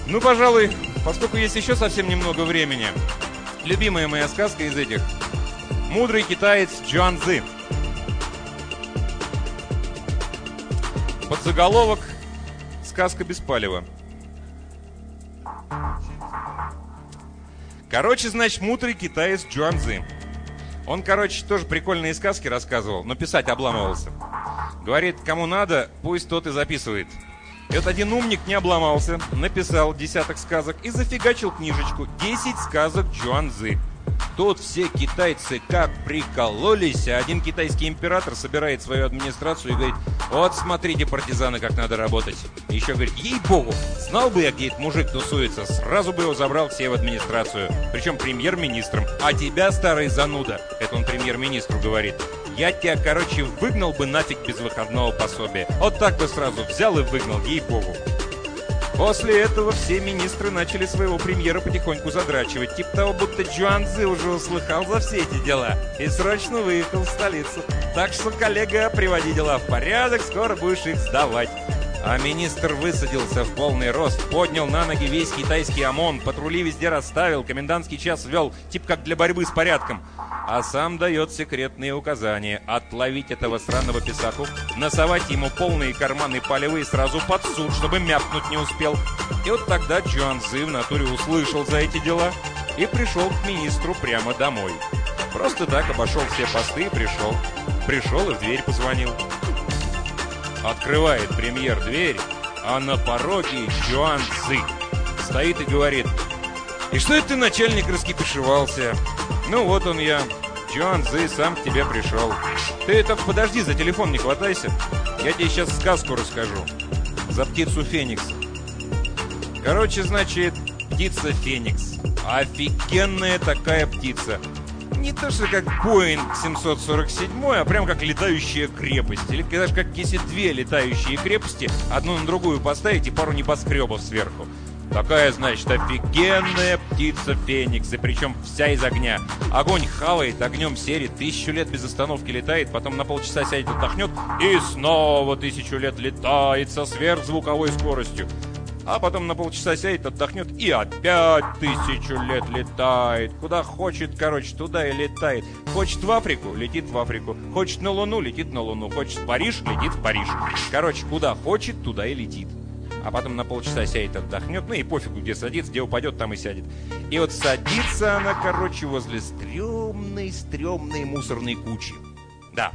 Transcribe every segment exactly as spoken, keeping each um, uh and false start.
Ну, пожалуй, поскольку есть еще совсем немного времени, любимая моя сказка из этих. Мудрый китаец Чжуанцзы. Подзаголовок «Сказка без палева». Короче, значит, мудрый китаец Чжуанцзы. Он, короче, тоже прикольные сказки рассказывал, но писать обламывался. Говорит, кому надо, пусть тот и записывает. И вот один умник не обломался, написал десяток сказок и зафигачил книжечку «десять сказок Чжуанцзы». Тут все китайцы как прикололись, а один китайский император собирает свою администрацию и говорит: вот смотрите, партизаны, как надо работать. И еще говорит: ей-богу, знал бы я, где этот мужик тусуется, сразу бы его забрал все в администрацию, причем премьер-министром. А тебя, старый зануда, это он премьер-министру говорит, я тебя, короче, выгнал бы нафиг без выходного пособия. Вот так бы сразу взял и выгнал, ей-богу. После этого все министры начали своего премьера потихоньку задрачивать. Типа того, будто Чжуанцзы уже услыхал за все эти дела и срочно выехал в столицу. Так что, коллега, приводи дела в порядок, скоро будешь их сдавать. А министр высадился в полный рост, поднял на ноги весь китайский ОМОН, патрули везде расставил, комендантский час ввел, типа как для борьбы с порядком. А сам дает секретные указания: отловить этого сраного писаку, насовать ему полные карманы палевые сразу под суд, чтобы мяпнуть не успел. И вот тогда Чжуанцзы в натуре услышал за эти дела и пришел к министру прямо домой. Просто так обошел все посты и пришел. Пришел и в дверь позвонил. Открывает премьер дверь, а на пороге Чжуанцзы стоит и говорит: «И что это ты, начальник, раскипишевался? Ну вот он я, Чжуанцзы, сам к тебе пришел. Ты только подожди, за телефон не хватайся. Я тебе сейчас сказку расскажу. За птицу Феникс». Короче, значит, птица Феникс. Офигенная такая птица. Не то, что как Боинг семьсот сорок семь, а прям как летающая крепость. Или даже как если две летающие крепости одну на другую поставить и пару небоскребов сверху. Такая, значит, офигенная птица Феникс, и причем вся из огня. Огонь хавает, огнем серит, тысячу лет без остановки летает, потом на полчаса сядет, отдохнет и снова тысячу лет летает со сверхзвуковой скоростью. А потом на полчаса сядет, отдохнет и опять тысячу лет летает. Куда хочет, короче, туда и летает. Хочет в Африку, летит в Африку. Хочет на Луну, летит на Луну. Хочет в Париж, летит в Париж. Короче, куда хочет, туда и летит. А потом на полчаса сядет, отдохнет, ну и пофигу, где садится, где упадет, там и сядет. И вот садится она, короче, возле стрёмной-стрёмной мусорной кучи. Да.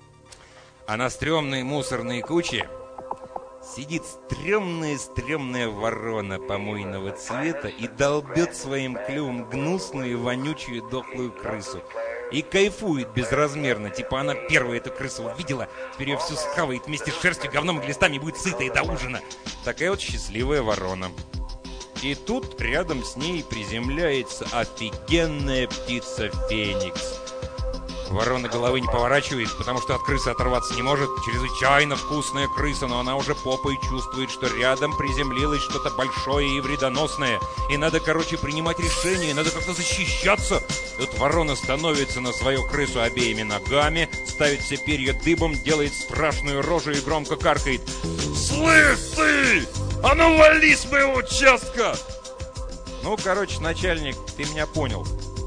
А на стрёмной мусорной куче сидит стрёмная-стрёмная ворона помойного цвета и долбет своим клювом гнусную, вонючую, дохлую крысу. И кайфует безразмерно, типа она первая эту крысу увидела, теперь ее всю схавает вместе с шерстью, говном и глистами, будет сыта и до ужина. Такая вот счастливая ворона. И тут рядом с ней приземляется офигенная птица Феникс. Ворона головы не поворачивает, потому что от крысы оторваться не может. Чрезвычайно вкусная крыса, но она уже попой чувствует, что рядом приземлилось что-то большое и вредоносное. И надо, короче, принимать решение, надо как-то защищаться. Тут ворона становится на свою крысу обеими ногами, ставит все перья дыбом, делает страшную рожу и громко каркает: «Слышь ты! А ну вали с моего участка!» Ну, короче, начальник, ты меня понял.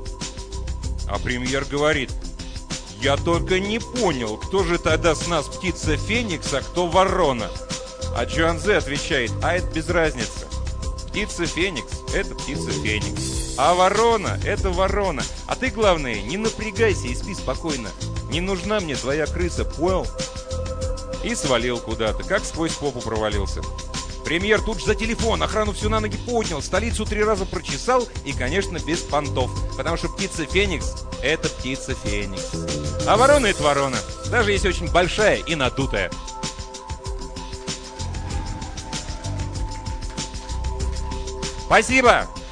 А премьер говорит: «Я только не понял, кто же тогда с нас птица Феникс, а кто ворона?» А Чжуанцзы отвечает: «А это без разницы. Птица Феникс – это птица Феникс. А ворона – это ворона. А ты, главное, не напрягайся и спи спокойно. Не нужна мне твоя крыса, понял?» И свалил куда-то, как сквозь попу провалился. Премьер тут же за телефон, охрану всю на ноги поднял, столицу три раза прочесал и, конечно, без понтов. Потому что птица Феникс – это птица Феникс. А ворона – это ворона, даже если очень большая и надутая. Спасибо!